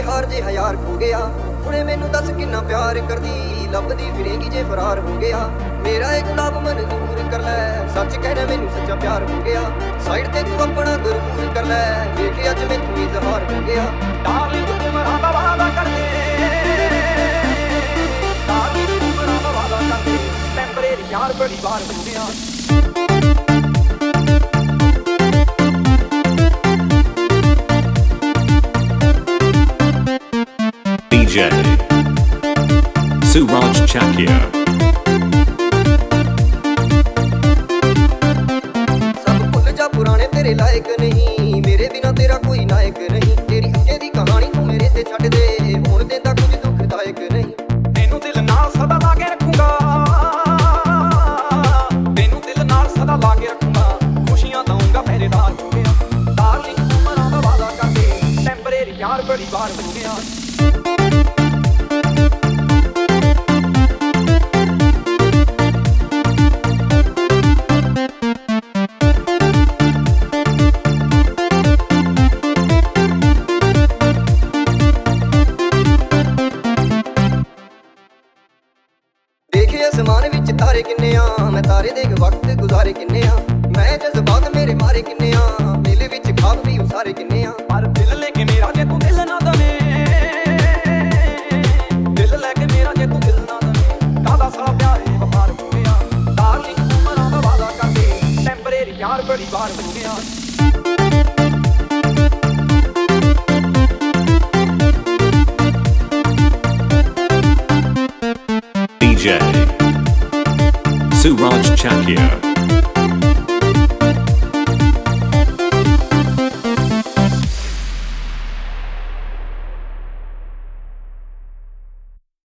ਹਾਰ ਜੇ ਹਜ਼ਾਰ ਖੋ ਗਿਆ। ਹੁਣੇ ਮੈਨੂੰ ਦੱਸ ਕਿੰਨਾ ਪਿਆਰ ਕਰਦੀ, ਲੱਭਦੀ ਫਿਰੇਗੀ ਜੇ ਫਰਾਰ ਹੋ ਗਿਆ। ਮੇਰਾ ਇਹ ਗੁਲਾਬ ਮਨਜ਼ੂਰ ਕਰ ਲੈ, ਸੱਚ ਕਹਿਣਾ ਮੈਨੂੰ ਸੱਚਾ ਪਿਆਰ ਹੋ ਗਿਆ। ਸਾਈਡ ਤੇ ਤੂੰ ਆਪਣਾ ਗਰੂਰ ਕਰ ਲੈ, ਵੇਖ ਅੱਜ ਮੈਨੂੰ ਇਜ਼ਹਾਰ ਹੋ ਗਿਆ। ਡਾਰਲਿੰਗ ਤੂੰ ਮੇਰਾ ਵਾਦਾ ਕਰ ਦੇ, ਡਾਰਲਿੰਗ ਤੂੰ ਮੇਰਾ ਵਾਦਾ ਕਰ ਦੇ, ਟੈਂਪਰੇਰੀ ਪਿਆਰ ਬੜੀ ਵਾਰ ਹੋ ਗਿਆ। DJ Suraj Chakia। सब भुल जा पुराने तेरे लायक नहीं, मेरे बिना तेरा कोई नायक नहीं। तेरी अगे दी कहानी तू मेरे ते छड्ड दे, हुण देंदा कुछ दुखदायक नहीं। तेनू दिल नाल सदा ला के रखूंगा, तेनू दिल नाल सदा ला के रखूंगा, खुशियां दूंगा पहरेदार हो गया। डार्लिंग तू मेरा वादा कर दे, टेंपरेरी प्यार बड़ी बार हो गया। देखे आसमान विच तारे किन्ने आ, मैं तारे देख वक्त गुजारे किन्ने आ। मैं जज्बात मेरे मारे किन्ने आ, दिल विच खाब भी उसारे किन्ने आ। पर दिल लेके मेरा जे तू दिल ना दवे, दिल लेके मेरा जे तू दिल ना दवे, कादा सा प्यारे वफार हो गया। डार्लिंग तू मेरा वादा कर दे, टेंपरेरी प्यार बड़ी बार हो गया। DJ Suraj Chakia।